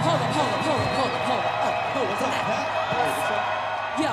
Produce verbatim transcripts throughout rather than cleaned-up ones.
hold up, hold up, hold up, hold up, hold up. Oh, oh, what's that?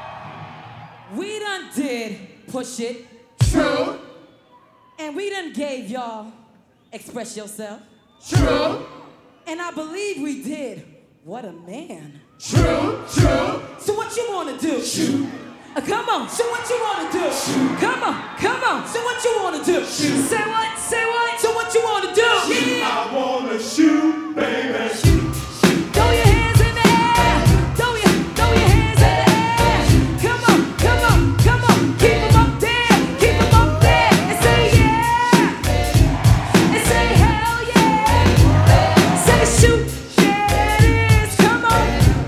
Yo, we done did Push It. True. And we done gave y'all Express Yourself. True. And I believe we did What a Man. True, true. So what you wanna do? Shoot. Uh, come on, so what you wanna do? Shoot. Come on, come on, so what you wanna do? Shoot. Say what, say what, so what you wanna do? Shoot. I wanna shoot, baby. Shoot, shoot. Throw your hands in the air. Throw your, throw your hands in the air. Come on, come on, come on. Keep 'em up there, keep 'em up there. And say yeah. And say hell yeah. Say shoot. Yeah, it is. Come on.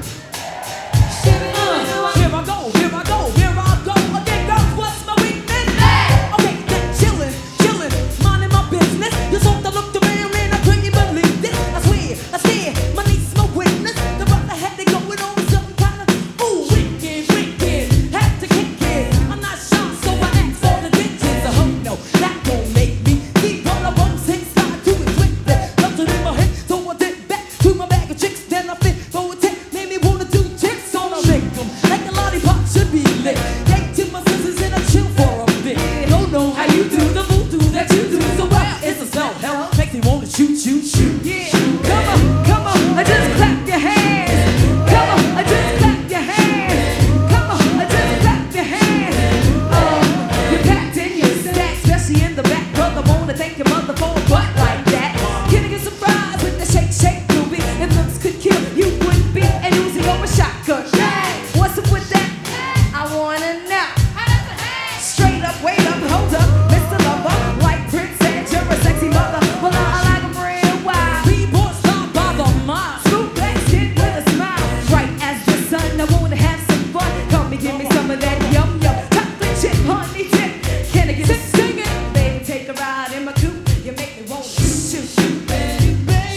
Uh, here I go, here I go, here I go. Again, girls, what's my weakness? Okay, then chillin', chillin', minding my business. You thought I looked around and I couldn't believe this. I swear, I swear, my niece, my witness. The brother had to go with on some kind of ooh, wicked, wicked. Had to kick it. I'm not shy, so I asked for the digits. I hope no, that don't make me keep all the bumps and slide to it swiftly. Left it in my head, so I did back to my bag of tricks. Then I fit for a tip, made me wanna do tricks on a victim. Like a lollipop should be lit. Take to my senses and I chill for a bit. Don't know how you do the voodoo that you do. So well, it's a self help. Makes me wanna shoot, shoot, shoot. Yeah. Come on, come on, I just clap your hands. Come on, I just clap your hands. Come on, I just clap your hands. Oh, you packed in your stack, especially in the back. Brother, wanna thank your mother for a butt like that. Can I get some fries with the shake, shake, doobie? If looks could kill, you wouldn't be an Uzi or a shotgun. What's up with that? I wanna know. Straight up, wait up, hold up, Mister Lover, like Prince and you're a sexy mother. Well, I like 'em real wild. B-boy stop by the mile. Scoop black skin with a smile. Bright as the sun, I wanna have some fun. Come and give me some of that yum yum. Chocolate chip, honey dip. Can I get a sing it? Baby, take a ride in my coupe. You make me wanna shoot, shoot, baby,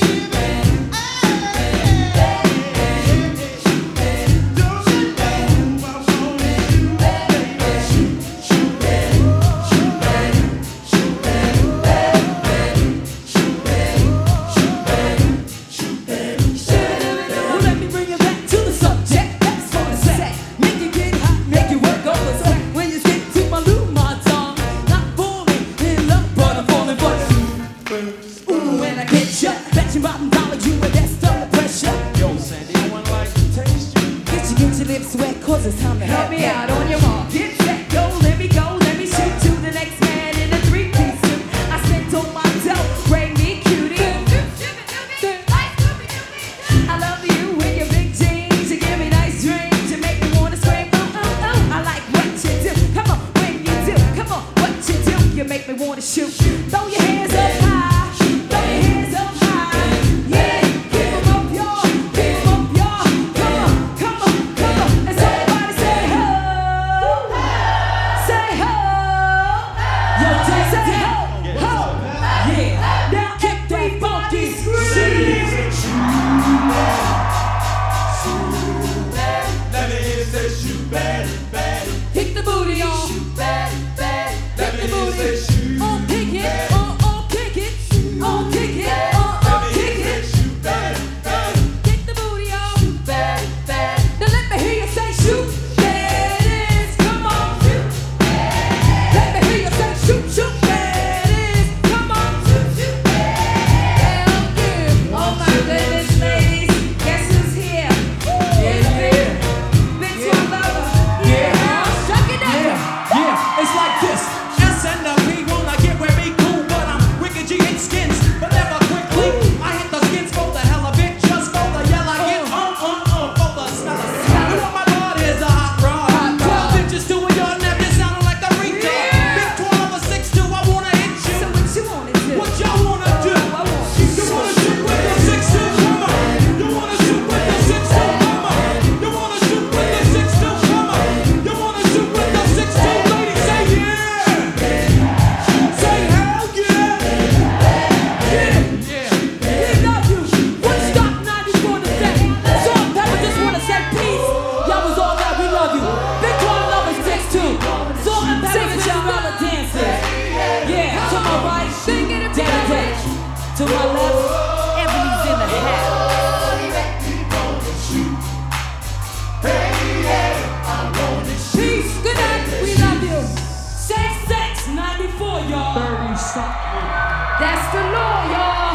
well, let me bring it back to the subject. That's what I say. Make you get hot, make you work over sweat. When you stick to my loo, my tongue, not falling in love, but I'm falling for you. Ooh, when I get ya, bet you bottom dollar, you and that's under pressure. Yo, Sandy, you want like to taste you? Get you, get your lips wet, cause it's time to Help me out on your mark. Get set, go, let me go, let me shoot to the next man in a three-piece suit. I spent on my dough, bring me cutie. I love you with your big jeans, you give me nice dreams, you make me wanna scream, oh, oh, oh. I like what you do, come on, when you do, come on, what you do, you make me wanna shoot. Throw your hands up high, throw your hands up high, yeah, keep 'em up, y'all, keep 'em up, y'all. Come on, come on, come on, and somebody say, oh. y'all. thirty something. That's the law, y'all.